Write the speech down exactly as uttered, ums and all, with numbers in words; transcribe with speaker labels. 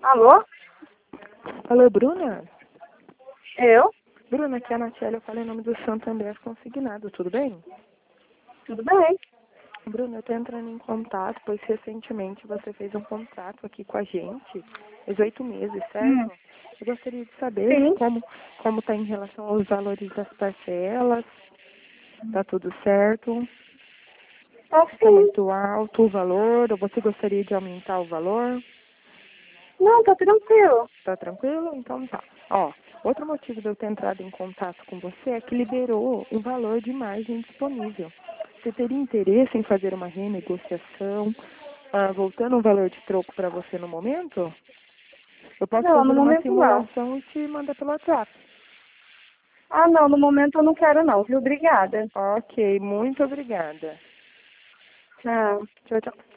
Speaker 1: Alô?
Speaker 2: Alô, Bruna?
Speaker 1: Eu?
Speaker 2: Bruna, aqui é a Natiele, eu falei em nome do Santander Consignado, tudo bem?
Speaker 1: Tudo bem?
Speaker 2: Bruna, eu tô entrando em contato, pois recentemente você fez um contrato aqui com a gente, faz oito meses, certo?
Speaker 1: Hum.
Speaker 2: Eu gostaria de saber
Speaker 1: Sim.
Speaker 2: como como tá em relação aos valores das parcelas, tá tudo certo?
Speaker 1: Tá
Speaker 2: Tá
Speaker 1: sim.
Speaker 2: muito alto o valor, ou você gostaria de aumentar o valor?
Speaker 1: Não, tá tranquilo.
Speaker 2: Tá tranquilo? Então tá. Ó, outro motivo de eu ter entrado em contato com você é que liberou um valor de margem disponível. Você teria interesse em fazer uma renegociação, ah, voltando um valor de troco para você no momento? Eu posso
Speaker 1: Não, no
Speaker 2: fazer uma
Speaker 1: momento não.
Speaker 2: simulação e te mandar pelo WhatsApp.
Speaker 1: Ah, não, no momento eu não quero não, viu? Obrigada.
Speaker 2: Ok, muito obrigada.
Speaker 1: Tchau.
Speaker 2: Tchau, tchau.